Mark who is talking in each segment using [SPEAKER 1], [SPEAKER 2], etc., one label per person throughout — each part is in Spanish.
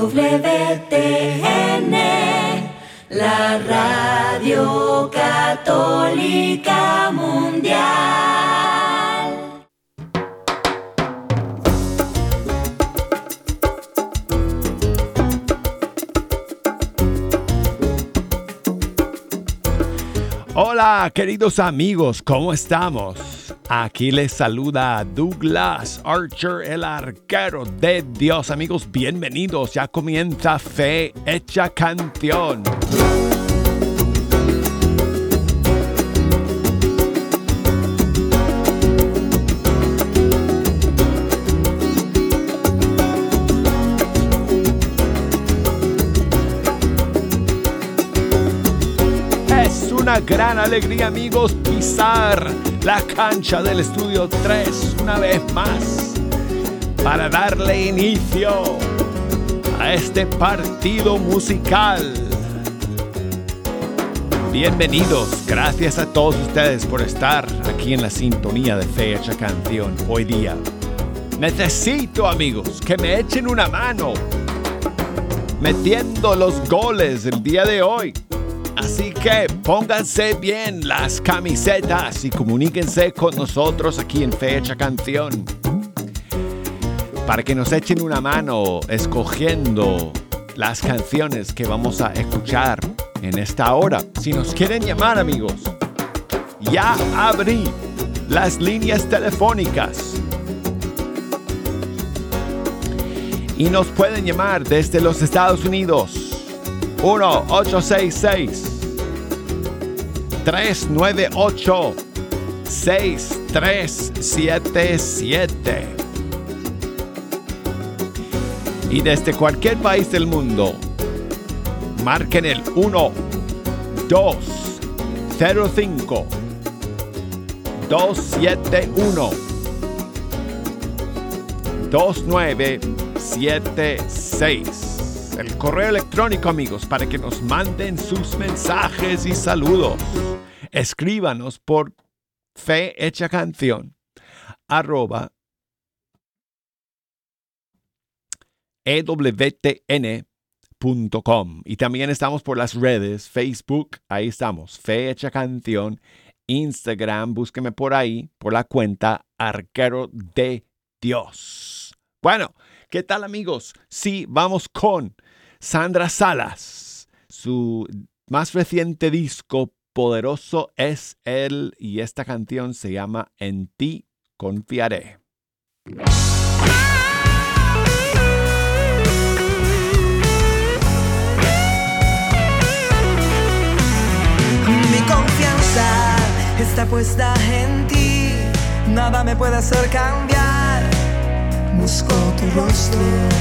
[SPEAKER 1] EWTN, la Radio Católica Mundial.
[SPEAKER 2] Hola, queridos amigos, ¿cómo estamos? Aquí les saluda Douglas Archer, el arquero de Dios. Amigos, bienvenidos. Ya comienza Fe Hecha Canción. Una gran alegría, amigos, pisar la cancha del Estudio 3 una vez más para darle inicio a este partido musical. Bienvenidos, gracias a todos ustedes por estar aquí en la sintonía de Fe Hecha Canción hoy día. Necesito, amigos, que me echen una mano metiendo los goles el día de hoy. Así que pónganse bien las camisetas y comuníquense con nosotros aquí en Fe Hecha Canción para que nos echen una mano escogiendo las canciones que vamos a escuchar en esta hora. Si nos quieren llamar, amigos, ya abrí las líneas telefónicas y nos pueden llamar desde los Estados Unidos. 1-866-398-6377. Y desde cualquier país del mundo, marquen el 1-205-271-2976. El correo electrónico, amigos, para que nos manden sus mensajes y saludos. Escríbanos por fehechacanción@ewtn.com. Y también estamos por las redes, Facebook, ahí estamos, Fe Hecha Canción, Instagram, búsqueme por ahí, por la cuenta Arquero de Dios. Bueno, ¿qué tal, amigos? Sí, vamos con Sandra Salas. Su más reciente disco, Poderoso es Él, y esta canción se llama En ti confiaré.
[SPEAKER 3] Mi confianza está puesta en ti, nada me puede hacer cambiar. Busco tu rostro,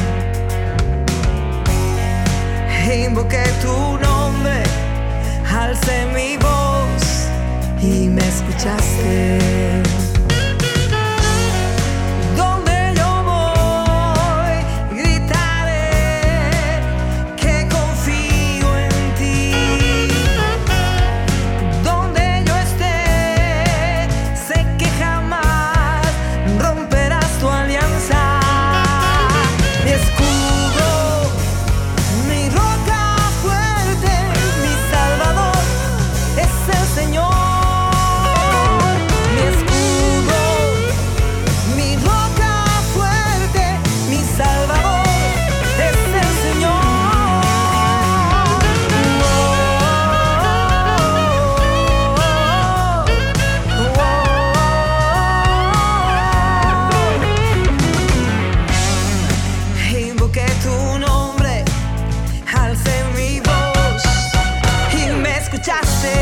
[SPEAKER 3] invoqué tu nombre, alcé mi voz y me escuchaste. Donde yo voy, gritaré que confío en ti. Donde yo esté, sé que jamás romperás tu alianza. Mi escudo, mi roca fuerte, mi salvador es el Señor. Mi escudo, mi roca fuerte, mi salvador es el Señor. Invoqué tu nombre, alcé mi voz y me escuchaste.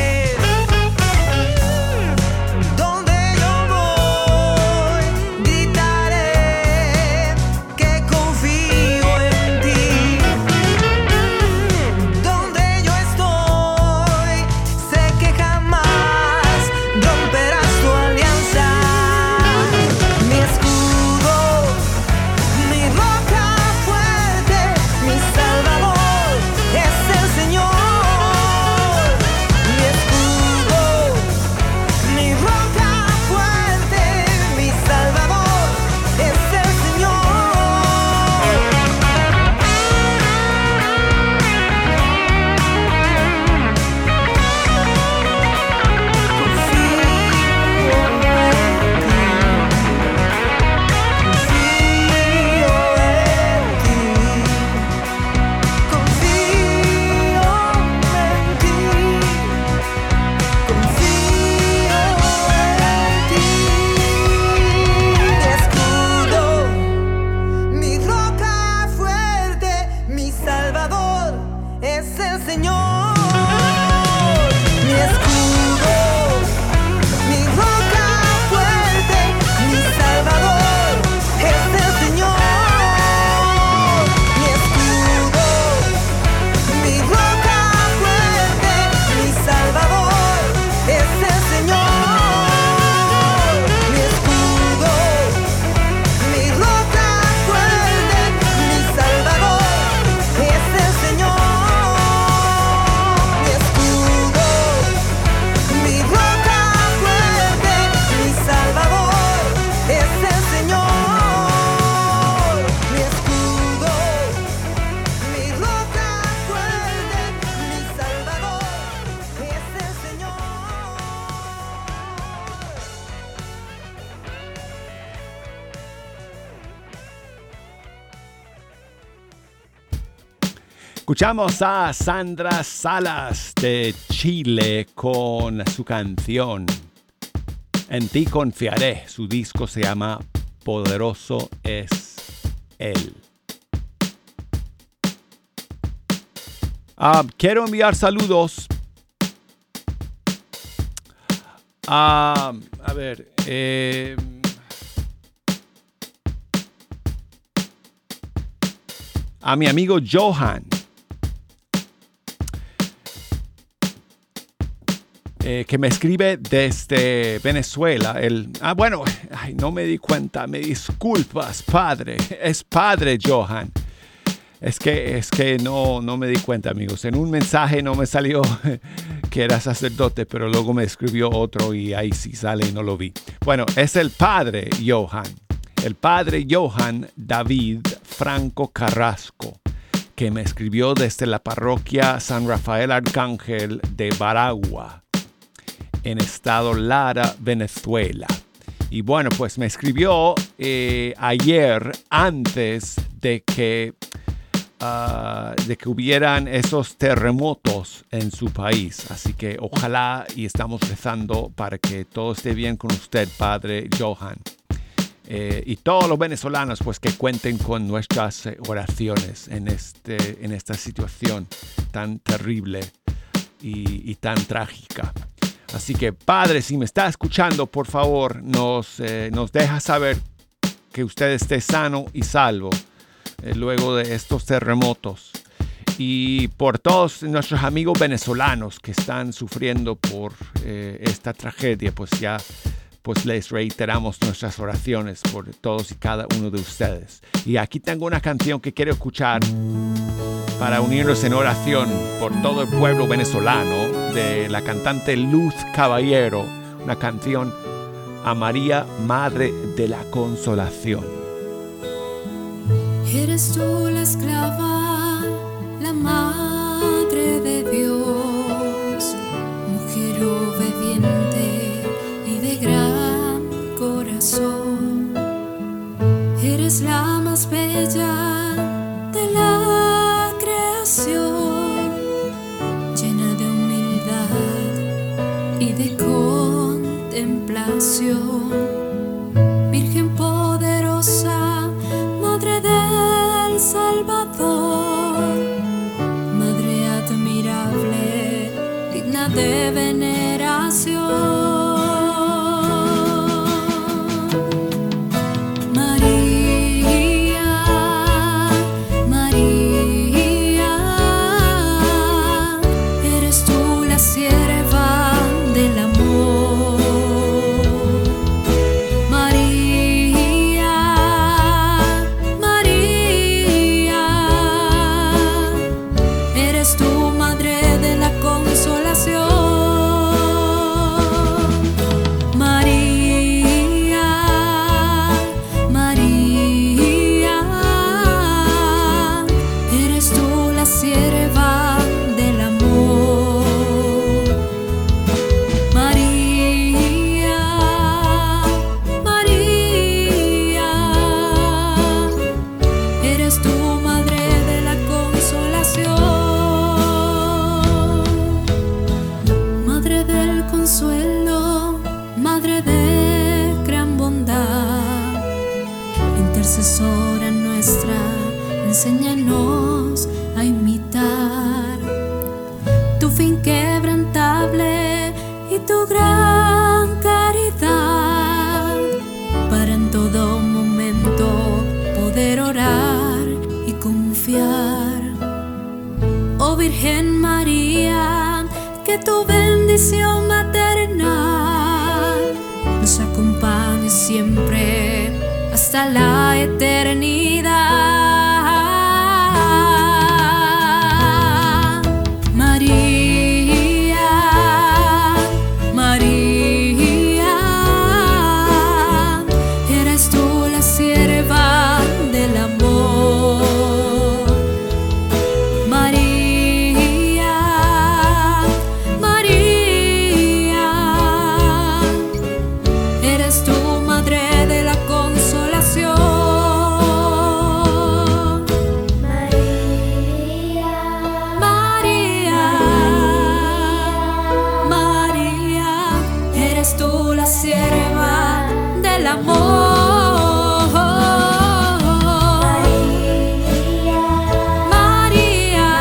[SPEAKER 3] Donde yo voy, gritaré que confío en ti. Donde yo estoy, sé que jamás romperás tu alianza. Mi escudo, mi roca fuerte, Señor. Mi escudo, mi roca fuerte, mi Salvador es el Señor. Mi escudo, mi roca fuerte, mi Salvador es el Señor. Mi escudo, mi roca fuerte, mi Salvador es el Señor. Mi escudo, mi roca fuerte, mi Salvador es el Señor. Mi escudo, mi roca fuerte, mi Salvador es el Señor.
[SPEAKER 2] Escuchamos a Sandra Salas de Chile con su canción En ti confiaré. Su disco se llama Poderoso es Él. Quiero enviar saludos a ver, a mi amigo Johan, que me escribe desde Venezuela. No me di cuenta, me disculpas, padre. Es padre Johan. Es que no me di cuenta, amigos. En un mensaje no me salió que era sacerdote, pero luego me escribió otro y ahí sí sale y no lo vi. Bueno, es el padre Johan. El padre Johan David Franco Carrasco, que me escribió desde la parroquia San Rafael Arcángel de Baragua, en estado Lara, Venezuela. Y bueno, pues me escribió ayer antes de que hubieran esos terremotos en su país. Así que ojalá y estamos rezando para que todo esté bien con usted, padre Johan. Y todos los venezolanos, pues que cuenten con nuestras oraciones en esta situación tan terrible y tan trágica. Así que, padre, si me está escuchando, por favor, nos deja saber que usted esté sano y salvo luego de estos terremotos. Y por todos nuestros amigos venezolanos que están sufriendo por esta tragedia, pues les reiteramos nuestras oraciones por todos y cada uno de ustedes. Y aquí tengo una canción que quiero escuchar para unirnos en oración por todo el pueblo venezolano, de la cantante Luz Caballero, una canción a María, Madre de la Consolación.
[SPEAKER 4] Eres tú la esclava, la madre de Dios, mujer obediente y de gran corazón. Eres la más bella de la creación, llena de humildad y de contemplación. Virgen poderosa, Madre del Salvador, Madre admirable, digna de veneración.
[SPEAKER 5] Enséñanos a imitar
[SPEAKER 4] inquebrantable y tu gran caridad para en todo momento poder orar y confiar. Oh Virgen María, que tu bendición maternal nos acompañe siempre hasta la eternidad. María, María, eres tú la sierva del amor. María, María, eres tú madre de la consolación. María, María, María, eres tú la sierva del amor. María,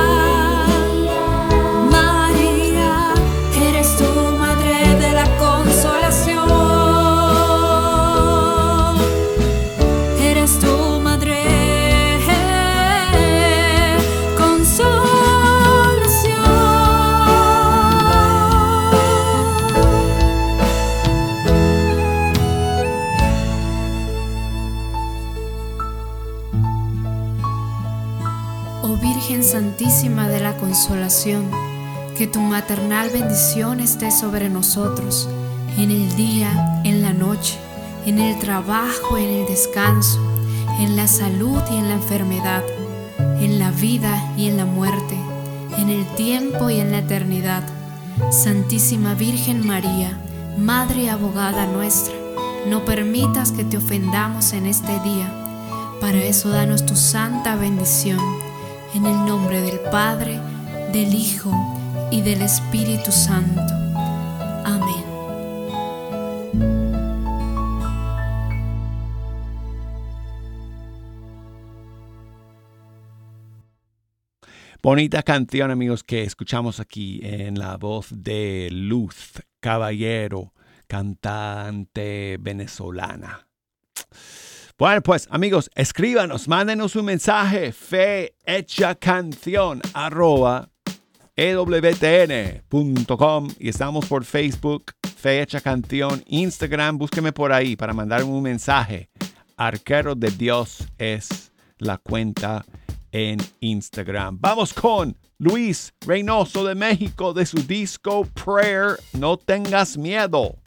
[SPEAKER 4] María, eres tú madre de la consolación. Eres tu madre consolación. Oh Virgen Santísima de la Consolación, que tu maternal bendición esté sobre nosotros, en el día, en la noche, en el trabajo, en el descanso, en la salud y en la enfermedad, en la vida y en la muerte, en el tiempo y en la eternidad. Santísima Virgen María, Madre y abogada nuestra, no permitas que te ofendamos en este día. Para eso danos tu santa bendición. En el nombre del Padre, del Hijo y del Espíritu Santo. Amén.
[SPEAKER 2] Bonita canción, amigos, que escuchamos aquí en la voz de Luz Caballero, cantante venezolana. Bueno, pues, amigos, escríbanos, mándenos un mensaje, fehechacanción@ewtn.com, y estamos por Facebook, Fe Hecha Canción, Instagram, búsqueme por ahí para mandarme un mensaje. Arquero de Dios es la cuenta en Instagram. Vamos con Luis Reynoso de México, de su disco Prayer, No Tengas Miedo.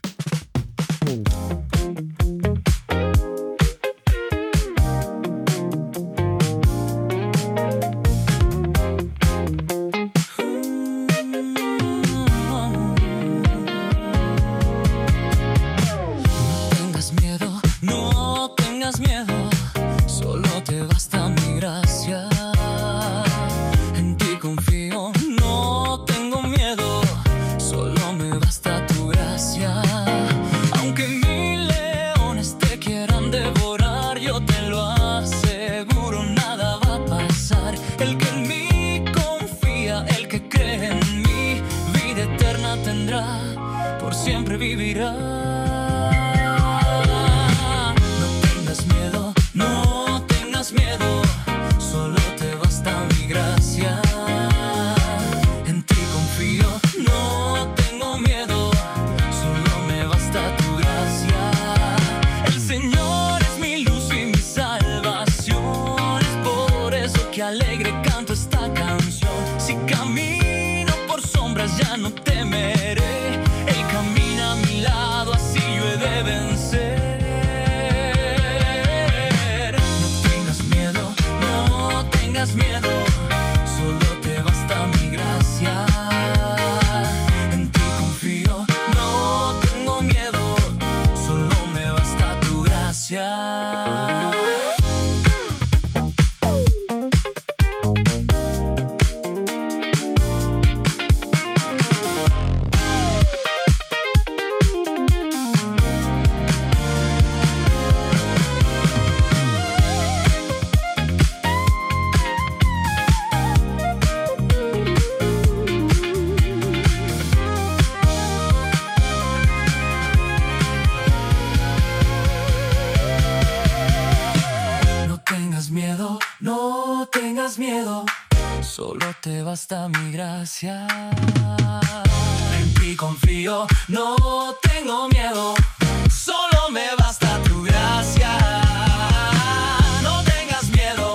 [SPEAKER 3] miedo, solo te basta mi gracia. En ti confío, no tengo miedo, solo me basta tu gracia. No tengas miedo,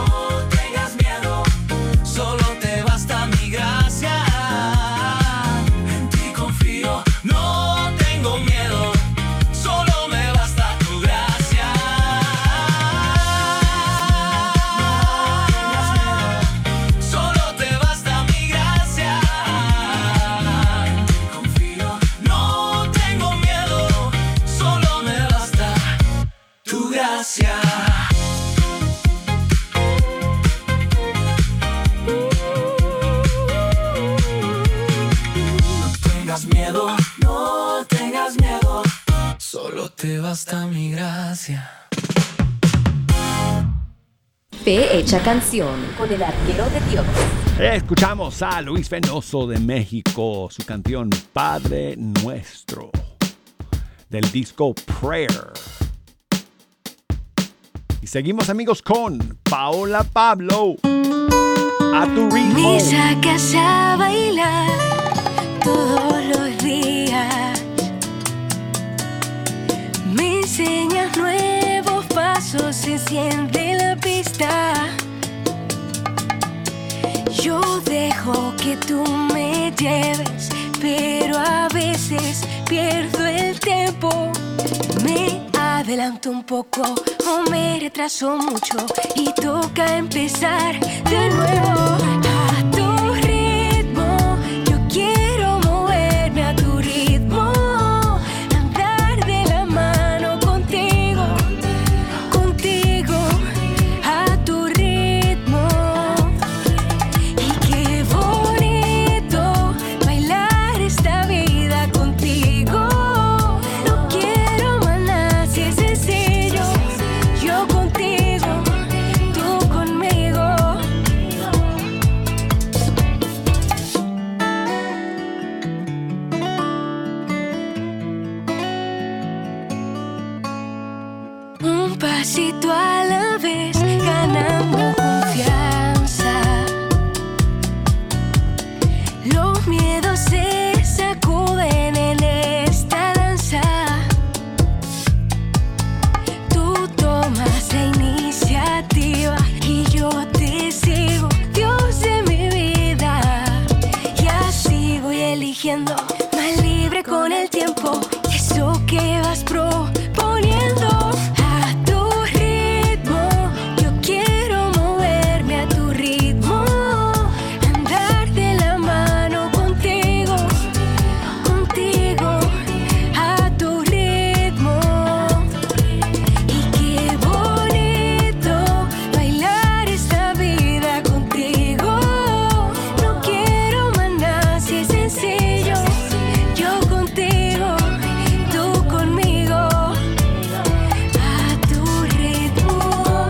[SPEAKER 3] solo te basta mi gracia. En ti confío, no tengo miedo, solo me basta tu gracia. Solo te basta mi gracia. En ti confío, no tengo miedo, solo me basta tu gracia. No tengas miedo, solo te basta mi gracia.
[SPEAKER 1] Fe Hecha Canción con el arquero de Dios.
[SPEAKER 2] Escuchamos a Luis Fenoso de México, su canción Padre Nuestro, del disco Prayer. Y seguimos, amigos, con Paola Pablo, A Tu Ritmo.
[SPEAKER 5] Me sacas a bailar todos los días, me enseñas nuevos pasos, enciende la pista. Yo dejo que tú me lleves, pero a veces pierdo el tiempo. Me adelanto un poco o me retraso mucho y toca empezar de nuevo. A tu ritmo, yo quiero moverme a tu ritmo, andar de la mano contigo, contigo, a tu ritmo. Y qué bonito bailar esta vida contigo. No quiero más nada si es sencillo, yo contigo, tú conmigo. Un pasito a la vez, ganando confianza. Los miedos se sacuden en esta danza. Tú tomas la iniciativa y yo te sigo, Dios de mi vida. Y así voy eligiendo, más libre con el tiempo, eso que vas proponiendo. A tu ritmo, yo quiero moverme a tu ritmo, andar de la mano contigo, contigo, a tu ritmo. Y qué bonito bailar esta vida contigo. No quiero más nada si es sencillo, yo contigo, tú conmigo, a tu ritmo.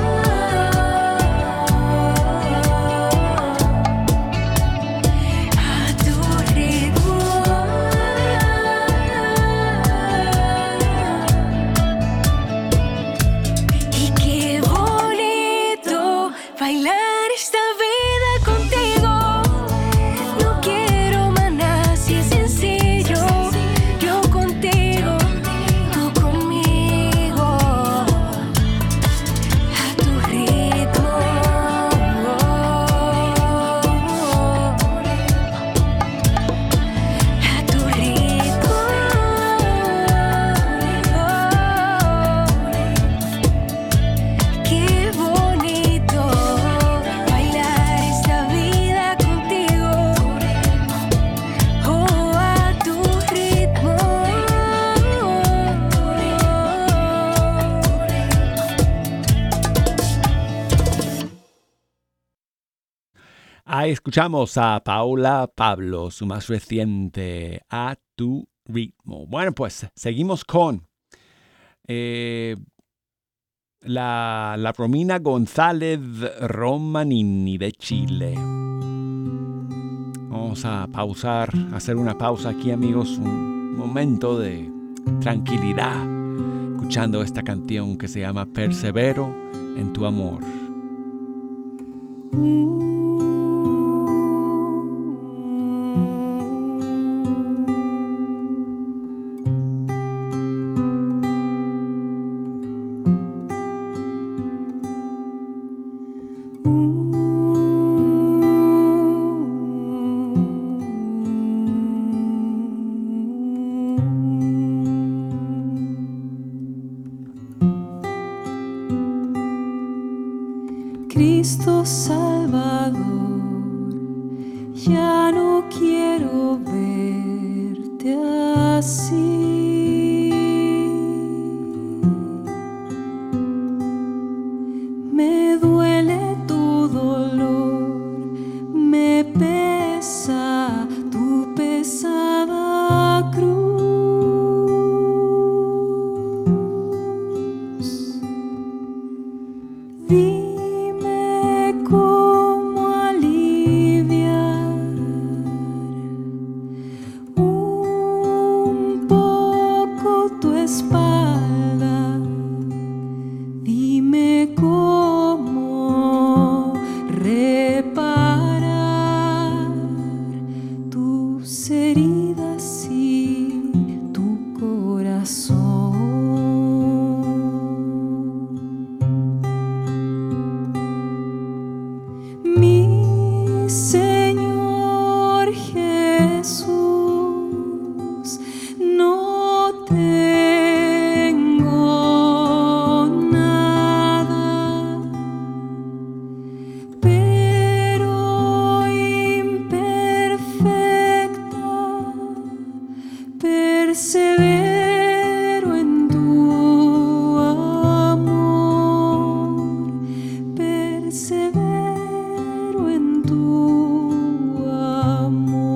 [SPEAKER 5] A tu ritmo. Y qué bonito bailar esta vida contigo. No quiero más nada si es sencillo, yo contigo, tú conmigo, a tu ritmo. A tu ritmo. Qué bonito bailar esta vida contigo. Oh, a tu ritmo.
[SPEAKER 2] Ahí escuchamos a Paola Pablo, su más reciente, A Tu Ritmo. Bueno, pues seguimos con la Romina González Romanini de Chile. Vamos a pausar, hacer una pausa aquí, amigos, un momento de tranquilidad, escuchando esta canción que se llama Persevero en tu amor.
[SPEAKER 6] Cristo Salvador, ya no quiero verte así. Me duele tu dolor, me pesa tu pesada cruz. Dime cómo aliviar un poco tu espalda. Dime cómo reparar tus heridas y tu corazón. Mi Señor Jesús, no tengo nada, pero imperfecta, persevero en tu amor, persevero en tu amor.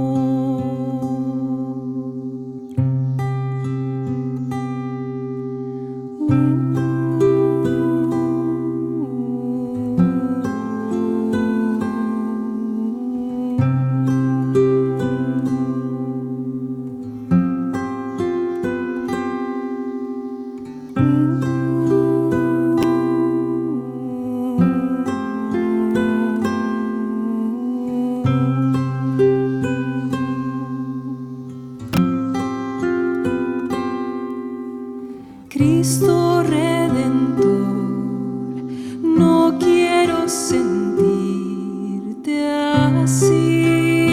[SPEAKER 6] Cristo Redentor, no quiero sentirte así.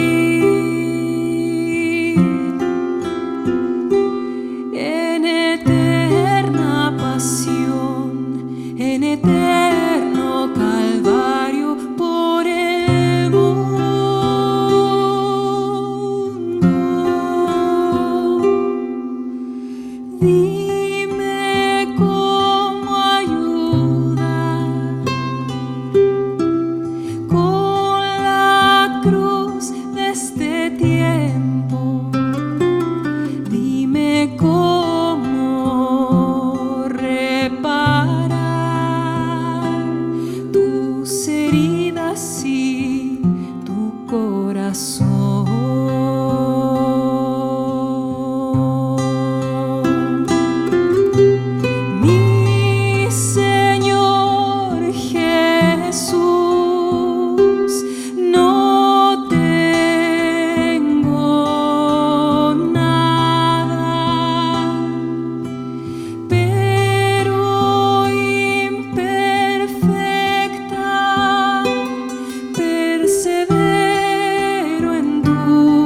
[SPEAKER 6] En eterna pasión, en eterno calvario por el mundo. Dime cómo ayudar con la cruz de este tiempo. Dime cómo reparar tus heridas y tu corazón. Mi Señor Jesús, no tengo nada, pero imperfecta, persevero en tu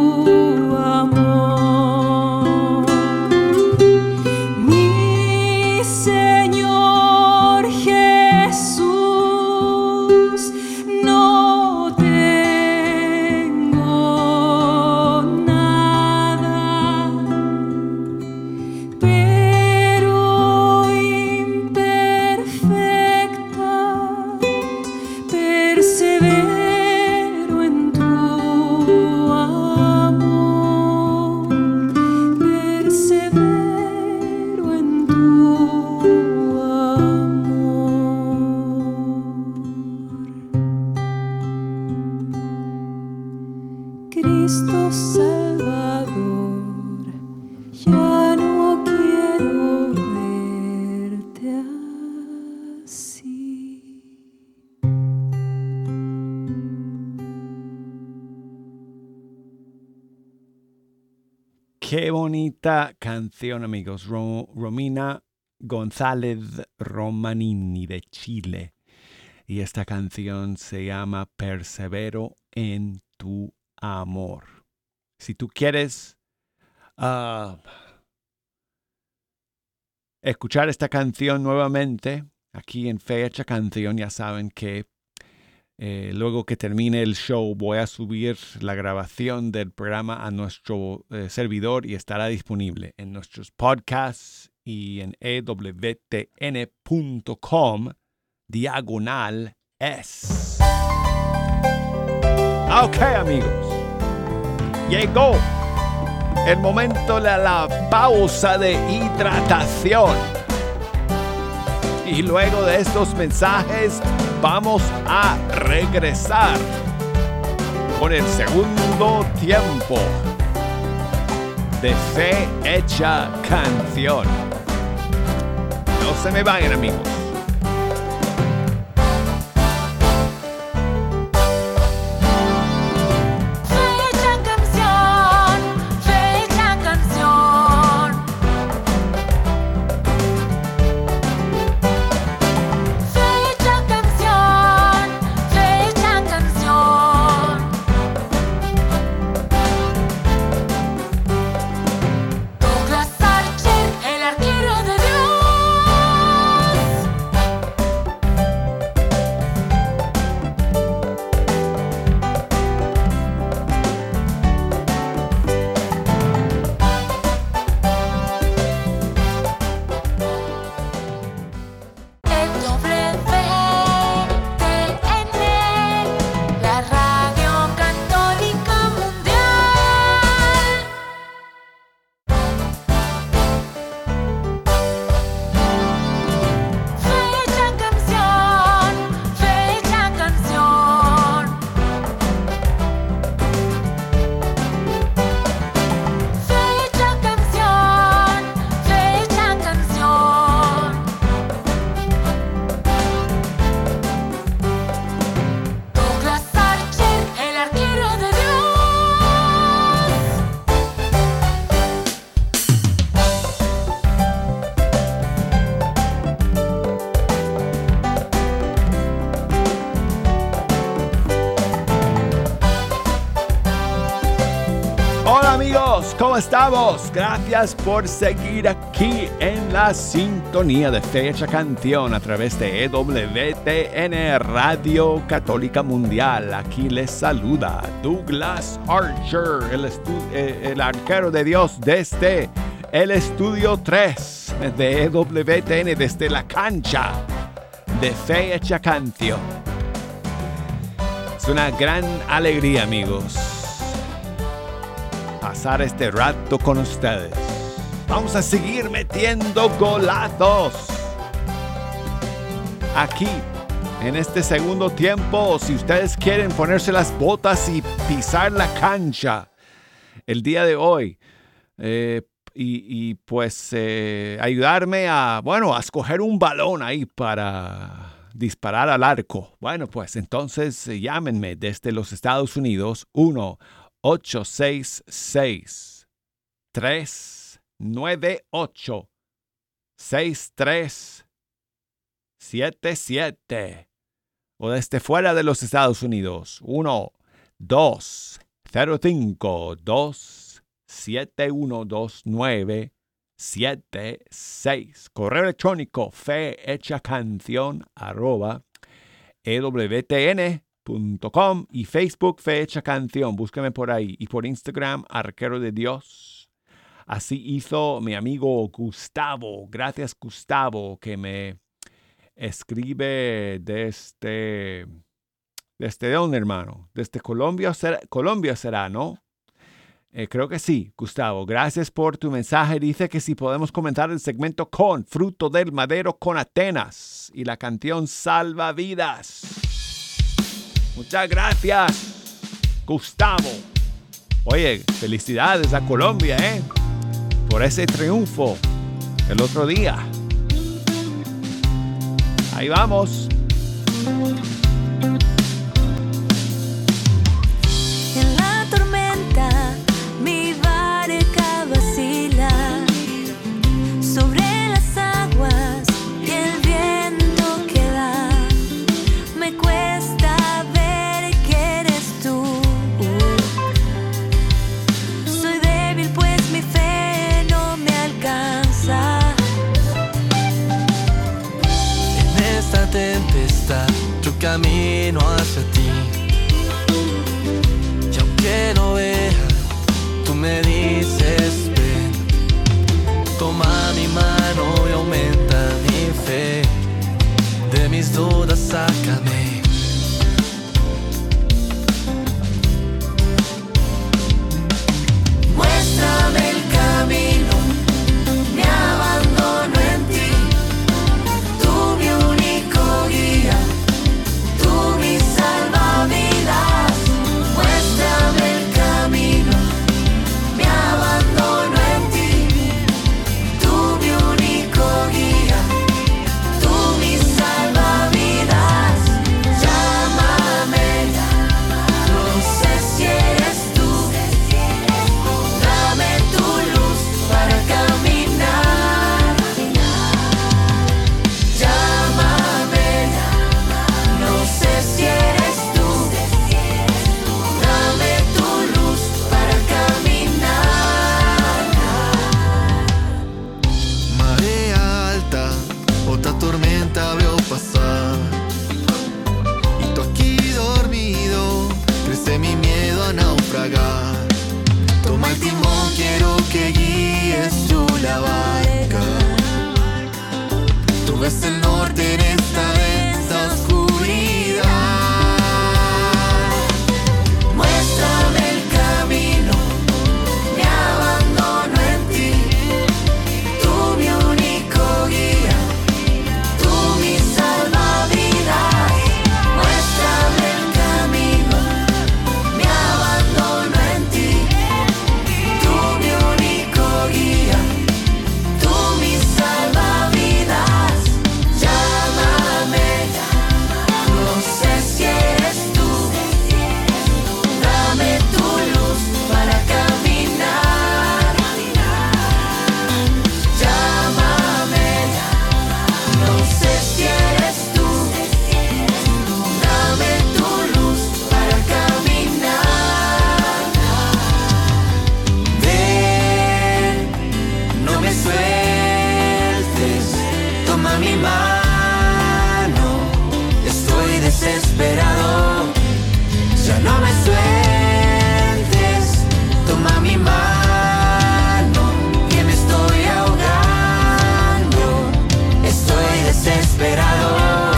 [SPEAKER 6] amor. Mi Señor Jesús, no tengo nada, pero imperfecta, persevero en tu amor, persevero en tu amor. Cristo Salvador, ya no quiero verte así.
[SPEAKER 2] Qué bonita canción, amigos. Romina González Romanini de Chile. Y esta canción se llama Persevero en tu amor. Si tú quieres escuchar esta canción nuevamente, aquí en Fe Hecha Canción, ya saben que luego que termine el show voy a subir la grabación del programa a nuestro servidor y estará disponible en nuestros podcasts y en ewtn.com/es. Ok, amigos. Llegó el momento de la pausa de hidratación. Y luego de estos mensajes vamos a regresar con el segundo tiempo de Fe Hecha Canción. No se me vayan, amigos. ¿Cómo estamos? Gracias por seguir aquí en la sintonía de Fe Hecha Canción a través de EWTN Radio Católica Mundial. Aquí les saluda Douglas Archer, el arquero de Dios desde el estudio 3 de EWTN, desde la cancha de Fe Hecha Canción. Es una gran alegría, amigos, pasar este rato con ustedes. Vamos a seguir metiendo golazos aquí en este segundo tiempo. Si ustedes quieren ponerse las botas y pisar la cancha el día de hoy pues ayudarme a escoger un balón ahí para disparar al arco. Bueno, pues entonces llámenme desde los Estados Unidos 1-866-398-6377 o desde fuera de los Estados Unidos 1-205-271-2976. Correo electrónico fehechacanción@ewtn.com y Facebook Fe Hecha Canción. Búsqueme por ahí. Y por Instagram, Arquero de Dios. Así hizo mi amigo Gustavo. Gracias, Gustavo, que me escribe desde dónde, hermano. Desde Colombia será, ¿no? Creo que sí, Gustavo. Gracias por tu mensaje. Dice que si podemos comentar el segmento con Fruto del Madero con Atenas y la canción Salva Vidas. Muchas gracias, Gustavo. Oye, felicidades a Colombia, por ese triunfo el otro día. Ahí vamos.
[SPEAKER 5] En la tormenta mi barca va
[SPEAKER 3] Tú es el norte en esta densa oscuridad. Muéstrame el camino, me abandono en ti. Tú mi único guía, tú mi salvavidas. Muéstrame el camino, me abandono en ti. Tú mi único guía, tú mi salvavidas. Llámame, no sé si eres tú. Dame tu luz para caminar. Llámame, no sé si eres tú. Dame tu luz para caminar. Ven, no me sueltes, toma mi mano, estoy desesperado. Ya no me sueltes, toma mi mano, que me estoy ahogando, estoy desesperado.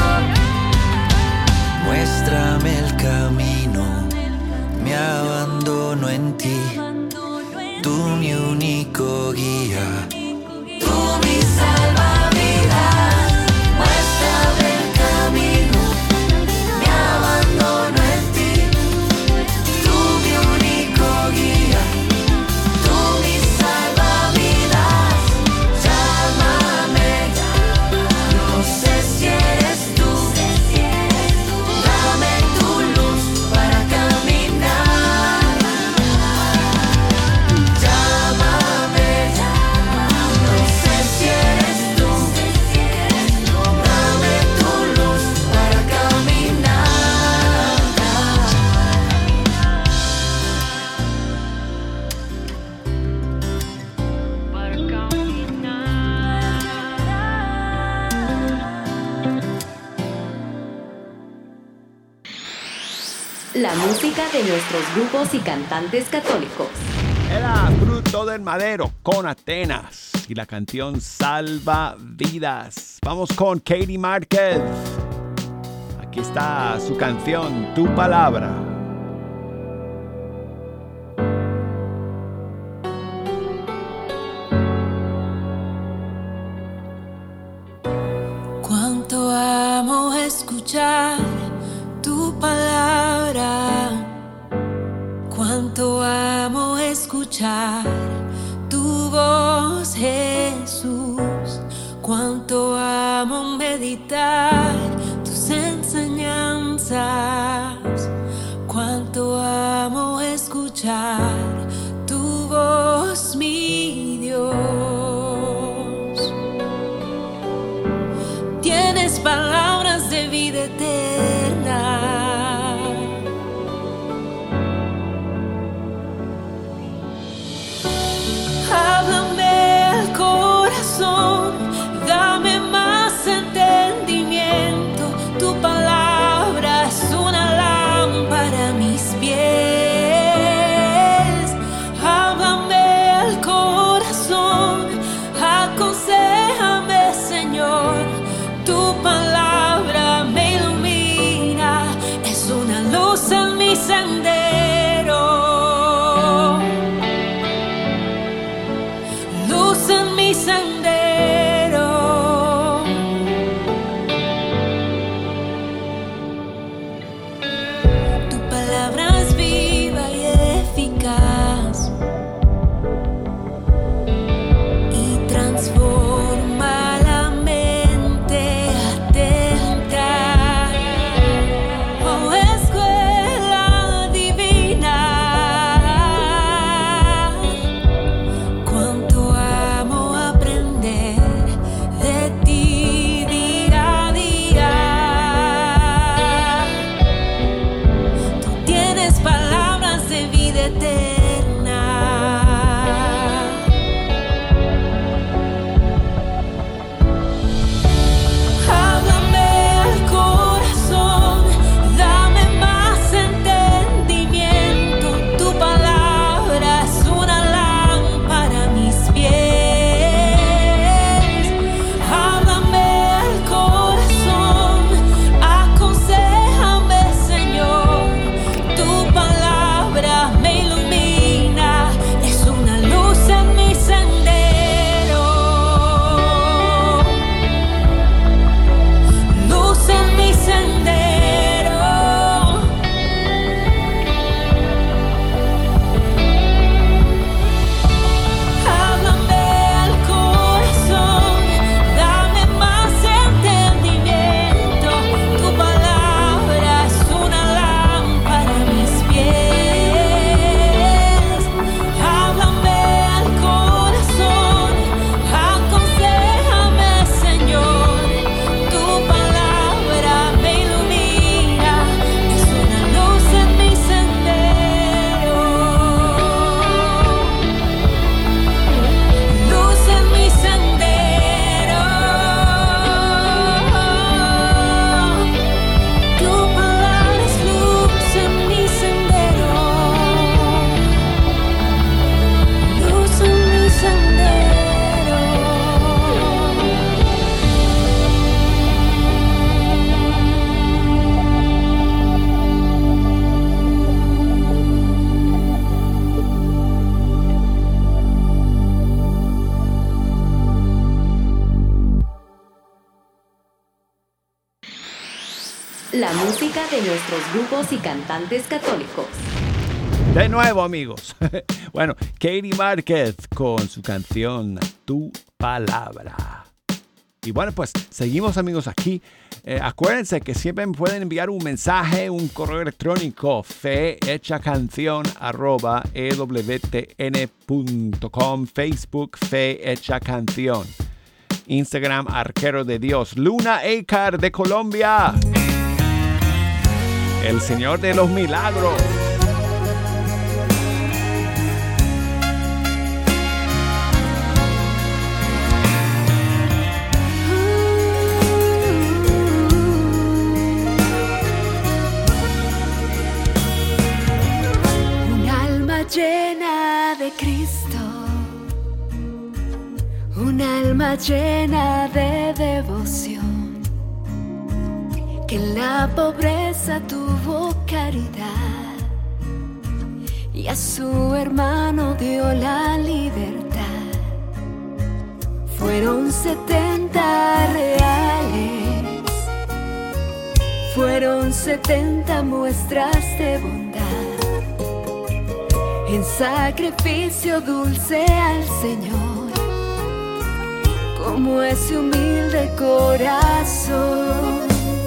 [SPEAKER 3] Muéstrame el camino, me abandono en ti. Tú mi único guía, tú mi salvavidas. Muéstrame el camino, me abandono en ti. Tú mi único guía, tú mi salvavidas. Llámame, no sé si eres tú. Dame tu luz para caminar. Llámame, no sé si eres tú. Dame tu luz para caminar.
[SPEAKER 1] La música de nuestros grupos y cantantes católicos.
[SPEAKER 2] Era Fruto del Madero con Atenas y la canción Salva Vidas. Vamos con Katie Márquez. Aquí está su canción Tu Palabra.
[SPEAKER 4] Cuánto amo escuchar tu palabra, cuánto amo escuchar tu voz, Jesús, cuánto amo meditar tus enseñanzas, cuánto amo escuchar tu voz, mi Dios. Tienes palabras de vida eterna. Háblame al corazón, dame más entendimiento. Tu palabra es una lámpara a mis pies. Háblame al corazón, aconséjame, Señor. Tu palabra me ilumina, es una luz en mi sendero, luz en mi sendero. Tu palabra es viva y eficaz y transforma la mente atenta. Oh, escuela divina, cuánto amo aprender de ti día a día. Tú tienes palabras de vida eterna. Háblame al corazón, dame más entendimiento. Tu palabra es una lámpara a mis pies. Háblame al
[SPEAKER 1] La música de nuestros grupos y cantantes católicos.
[SPEAKER 2] De nuevo, amigos. Bueno, Katie Márquez con su canción Tu Palabra. Y bueno, pues seguimos, amigos, aquí. Acuérdense que siempre me pueden enviar un mensaje, un correo electrónico, fehechacancion@ewtn.com, Facebook Fe Hecha Canción, Instagram Arquero de Dios, Luna Ecar de Colombia, el Señor de los Milagros.
[SPEAKER 5] Llena de Cristo, un alma llena de devoción, que en la pobreza tuvo caridad y a su hermano dio la libertad. Fueron 70 reales, fueron 70 muestras de bondad, en sacrificio dulce al Señor, como ese humilde corazón.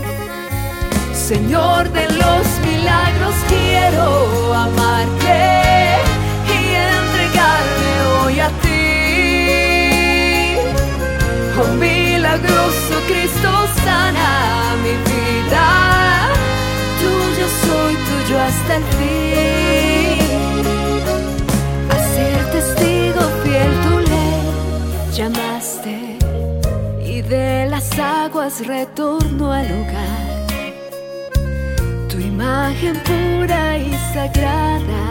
[SPEAKER 5] Señor de los milagros, quiero amarte y entregarme hoy a ti. Oh milagroso Cristo, sana mi vida, tuyo soy, tuyo hasta el fin. Testigo fiel tú le llamaste, y de las aguas retorno al hogar. Tu imagen pura y sagrada,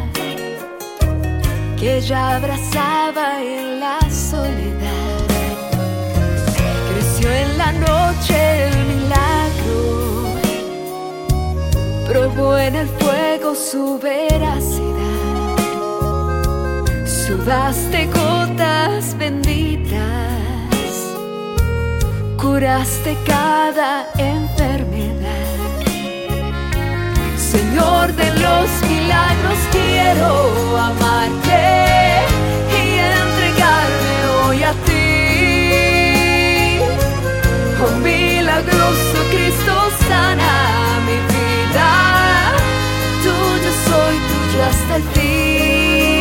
[SPEAKER 5] que ella abrazaba en la soledad. Creció en la noche el milagro, probó en el fuego su veracidad. Sudaste gotas benditas, curaste cada enfermedad. Señor de los milagros, quiero amarte y entregarme hoy a ti. Oh milagroso Cristo, sana mi vida, tuyo soy, tuyo hasta el fin.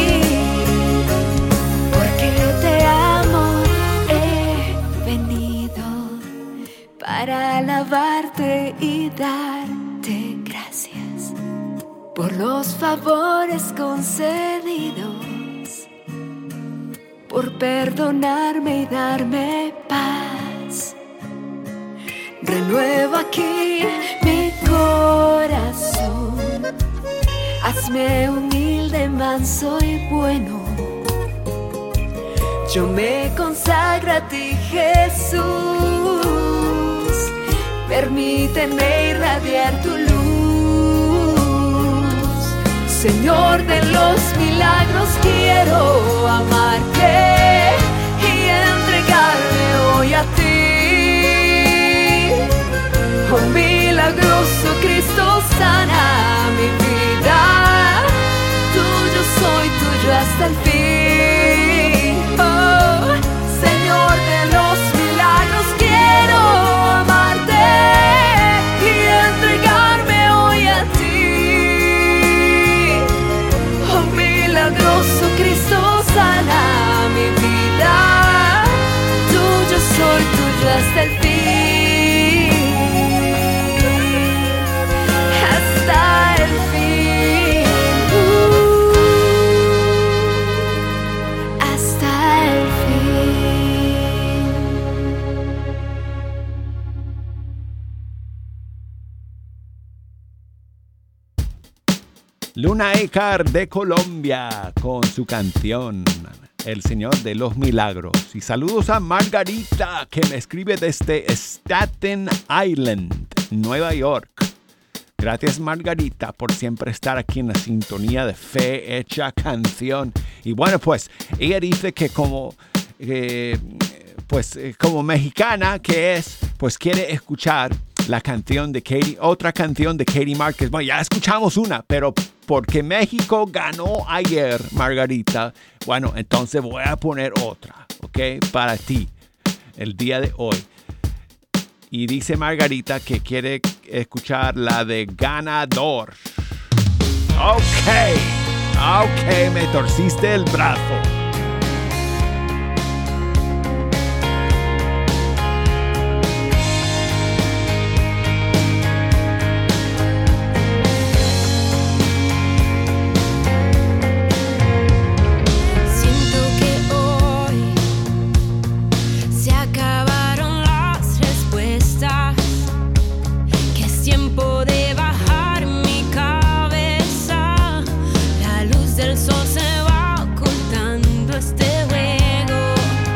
[SPEAKER 5] Para alabarte y darte gracias por los favores concedidos, por perdonarme y darme paz. Renuevo aquí mi corazón, hazme humilde, manso y bueno. Yo me consagro a ti, Jesús, permíteme irradiar tu luz. Señor de los milagros, quiero amarte y entregarme hoy a ti. Oh milagroso Cristo, sana mi vida, tuyo soy, tuyo hasta el fin. Oh Señor de los milagros, quiero amarte y entregarme hoy a ti. Oh milagroso Cristo, sana mi vida, tuyo soy, tuyo hasta el fin. Hasta el fin. Hasta el fin.
[SPEAKER 2] Luna Ecar de Colombia con su canción El Señor de los Milagros. Y saludos a Margarita, que me escribe desde Staten Island, Nueva York. Gracias, Margarita, por siempre estar aquí en la sintonía de Fe Hecha Canción. Y bueno, pues ella dice que como mexicana que es, pues quiere escuchar la canción de Katie, otra canción de Katie Márquez. Bueno, ya escuchamos una, pero porque México ganó ayer, Margarita, bueno, entonces voy a poner otra, ¿ok? Para ti, el día de hoy. Y dice Margarita que quiere escuchar la de Ganador. Ok, me torciste el brazo.
[SPEAKER 5] El sol se va ocultando este juego.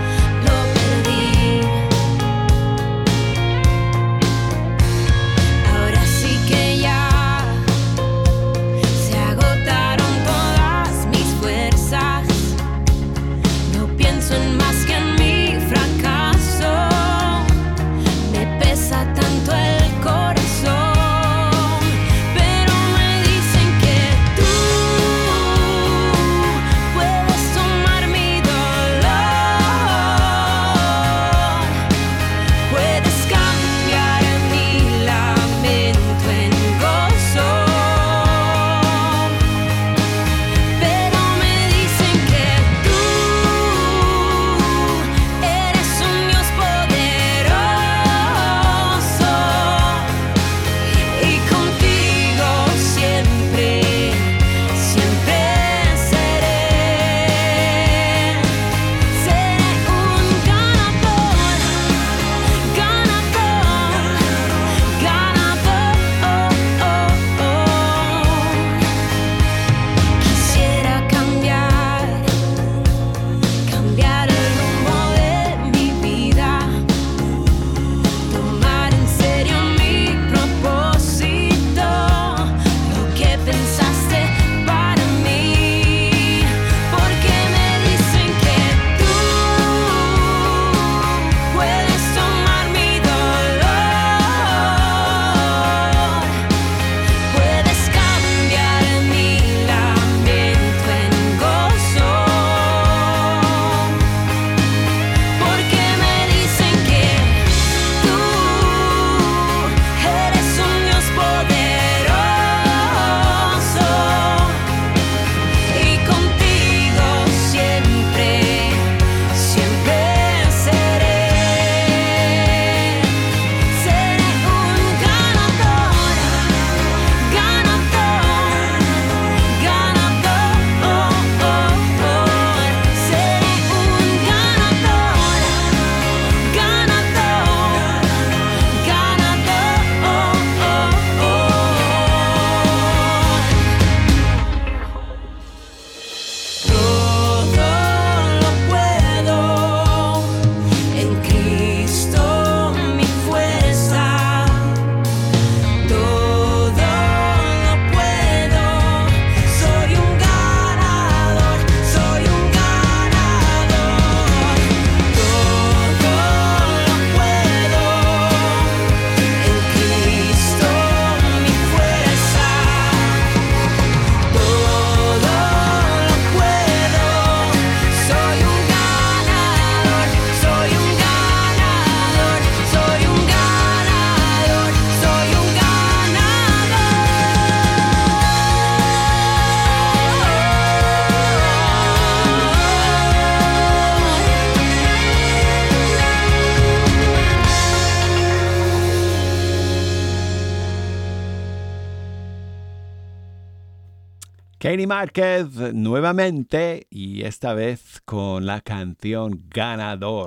[SPEAKER 2] Katie Márquez nuevamente y esta vez con la canción Ganador.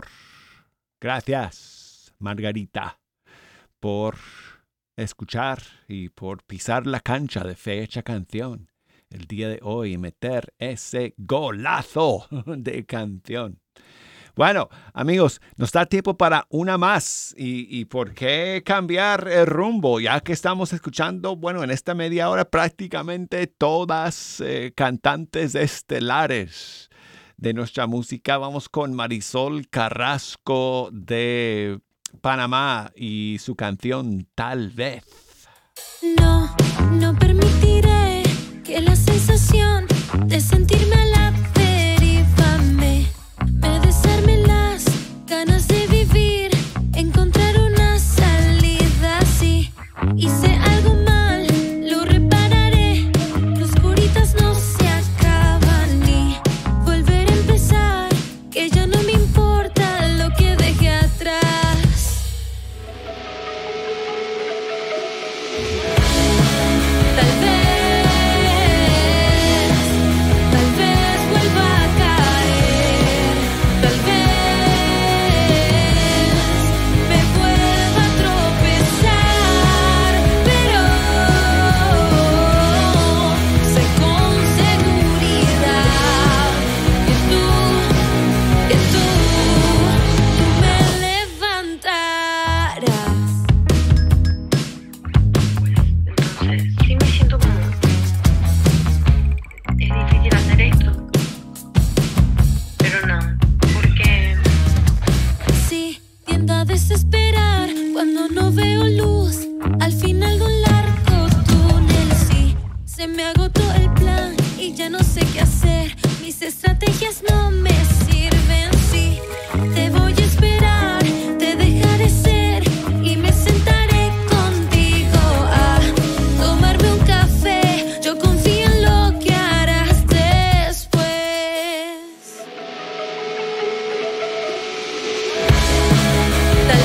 [SPEAKER 2] Gracias, Margarita, por escuchar y por pisar la cancha de Fe Hecha Canción el día de hoy y meter ese golazo de canción. Bueno, amigos, nos da tiempo para una más. ¿Y por qué cambiar el rumbo? Ya que estamos escuchando, bueno, en esta media hora prácticamente todas cantantes estelares de nuestra música. Vamos con Marisol Carrasco de Panamá y su canción Tal vez.
[SPEAKER 5] No, no permitiré que la sensación de sentirme a la deriva me desarme las ganas de vivir, encontrar una salida. Si hice algo mal, lo repararé. Los curitas no se acaban ni volver a empezar, que ya no me importa lo que dejé atrás. Tal vez vuelva a caer, tal vez me vuelva a tropezar, pero sé con seguridad que tú me levantarás.
[SPEAKER 7] Entonces, sí me siento como... Es difícil hacer esto. Pero no, porque...
[SPEAKER 5] Sí, tiendo a desesperar cuando no veo luz al final de un largo túnel. Sí, se me agotó el plan y ya no sé qué hacer. Mis estrategias no me sirven. Sí, te voy a esperar, te dejaré ser y me sentaré contigo a tomarme un café. Yo confío en lo que harás después. Tal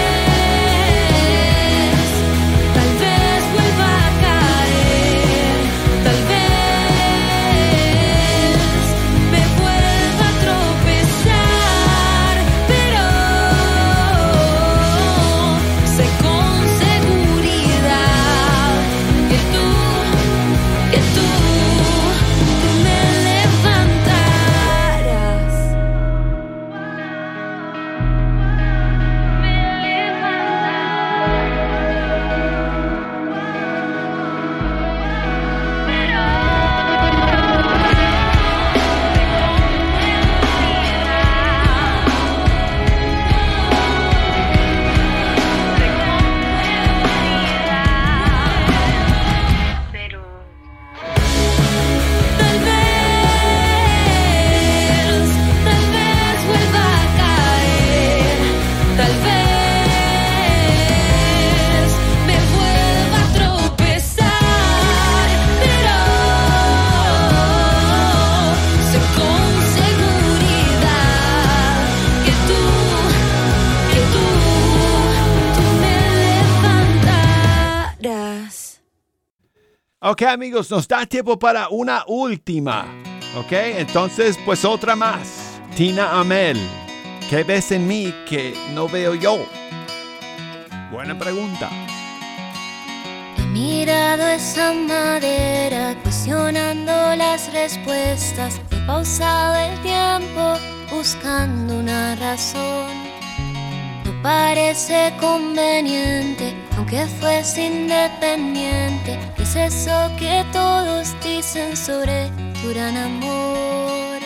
[SPEAKER 5] vez vuelva a caer, tal vez me vuelva a tropezar, pero sé con seguridad que tú me levantarás.
[SPEAKER 7] Pero...
[SPEAKER 5] Tal vez vuelva a caer, tal vez me vuelva a tropezar, pero sé con seguridad que tú me levantarás.
[SPEAKER 2] Ok, amigos, nos da tiempo para una última. Ok, entonces, pues otra más. Tina Amel, ¿qué ves en mí que no veo yo? Buena pregunta.
[SPEAKER 5] He mirado esa madera, cuestionando las respuestas. He pausado el tiempo, buscando una razón. No parece conveniente, aunque fuese independiente. ¿Qué es eso que todos dicen sobre tu gran amor?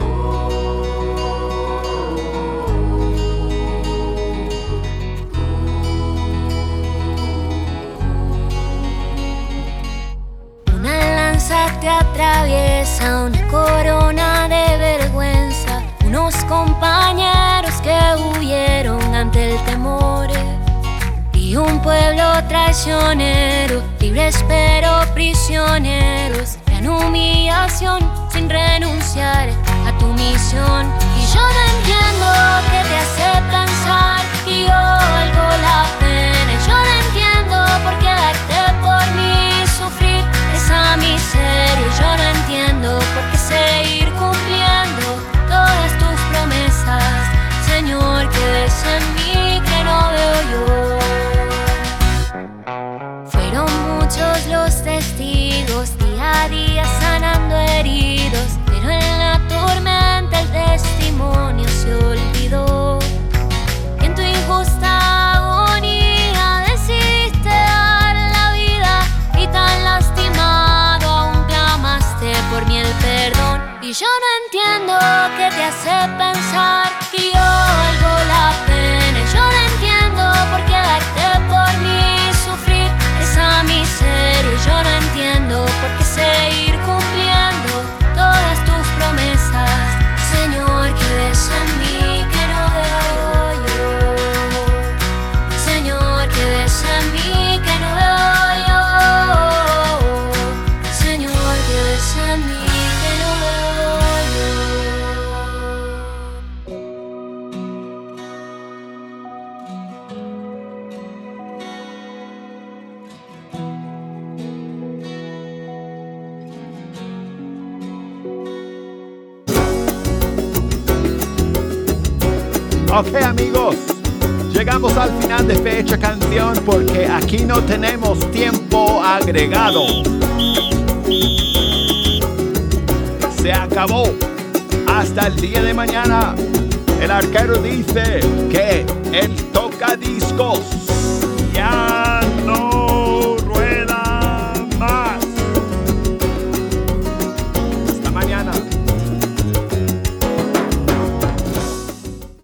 [SPEAKER 5] Una lanza te atraviesa, una corona de vergüenza, unos compañeros que huyeron ante el temor, y un pueblo traicionero, libres pero prisioneros, gran humillación sin renunciar a tu misión. Y yo no entiendo qué te hace pensar que yo valgo la pena. Y yo no entiendo por qué darte por mí sufrir esa miseria. Y yo no entiendo por qué seguir cumpliendo todas tus promesas, Señor, que ves en mí que no veo yo. Fueron muchos los testigos, día a día sanando heridos, pero en la tormenta el testimonio se olvidó. En tu injusta agonía decidiste dar la vida y tan lastimado aún clamaste por mí el perdón. Y yo no entiendo qué te hace pensar que yo valgo la pena. Yo no entiendo Yo no entiendo por qué seguir cumpliendo todas tus promesas. Señor, ¿qué ves en mí que no veo yo? Señor, ¿qué ves en mí que no veo yo? Señor, ¿qué ves en mí que no veo
[SPEAKER 2] Ok, amigos, llegamos al final de Fecha Canción porque aquí no tenemos tiempo agregado. Se acabó. Hasta el día de mañana. El arquero dice que él toca discos. Ya.